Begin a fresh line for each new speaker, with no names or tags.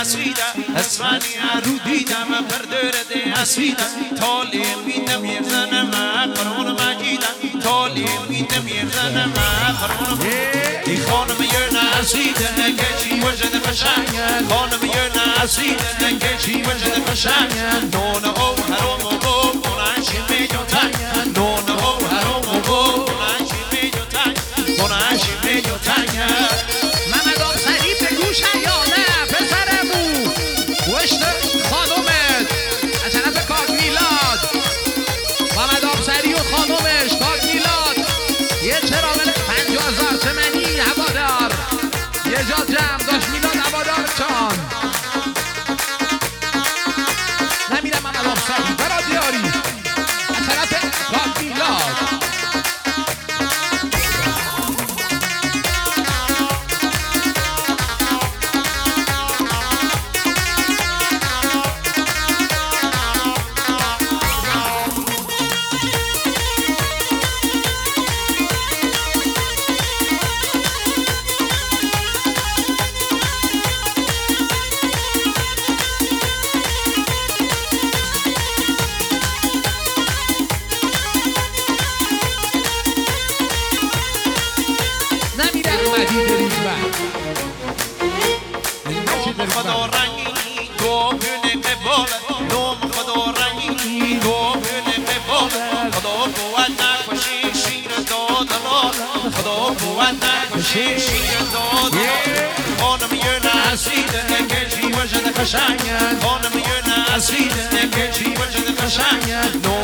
نسیدم اسمانی رو دیدم پر درد اسیدم تالی میدم یه زنم قرآن مجیدم تالی میدم یه زنم قرآن ای خانم یه نسیده که چی وجد قشنگ خانم یه نسیده که چی وجد قشنگ نون او حرام و گو کنشی میجو تنگ نون او حرام و گو کنشی میجو تنگ کنشی میجو تنگ
محمد آبسری بگو شیانه پسرمو وشت خانومت از طرف کاک میلاد محمد آبسری و خانومش کاک میلاد یه چراغ 50,000 تومانی هوادار یه جا جمع داشت میلاد هوادار چان نمیرم محمد آبسری برا دیاری از طرف کاک میلاد
خدا رنگی تو بینه قبال نوم خدا رنگی تو بینه قبال خدا قوت نکشی شیر دادلال خدا قوت نکشی شیر دادلال خانم یه نسیده که چی وجد قشنگ خانم یه نسیده که چی وجد قشنگ